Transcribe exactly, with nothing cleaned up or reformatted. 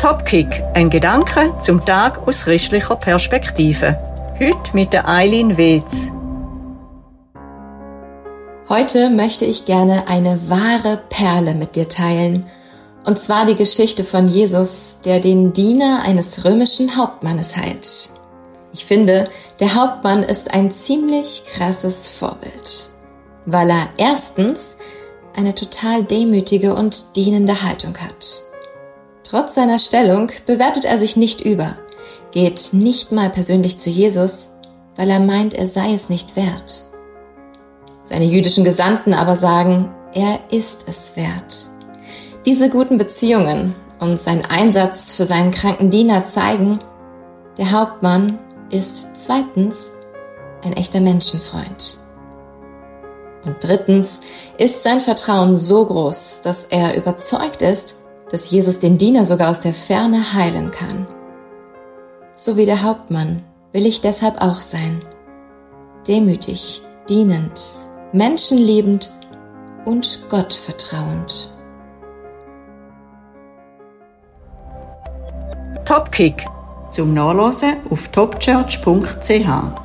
Topkick, ein Gedanke zum Tag aus christlicher Perspektive. Heute mit der Eileen Wetz. Heute möchte ich gerne eine wahre Perle mit dir teilen. Und zwar die Geschichte von Jesus, der den Diener eines römischen Hauptmannes heilt. Ich finde, der Hauptmann ist ein ziemlich krasses Vorbild, weil er erstens eine total demütige und dienende Haltung hat. Trotz seiner Stellung bewertet er sich nicht über, geht nicht mal persönlich zu Jesus, weil er meint, er sei es nicht wert. Seine jüdischen Gesandten aber sagen, er ist es wert. Diese guten Beziehungen und sein Einsatz für seinen kranken Diener zeigen, der Hauptmann ist zweitens ein echter Menschenfreund. Und drittens ist sein Vertrauen so groß, dass er überzeugt ist, dass Jesus den Diener sogar aus der Ferne heilen kann. So wie der Hauptmann will ich deshalb auch sein. Demütig, dienend, menschenliebend und Gott vertrauend. Topkick zum Nachlesen auf topchurch punkt c h.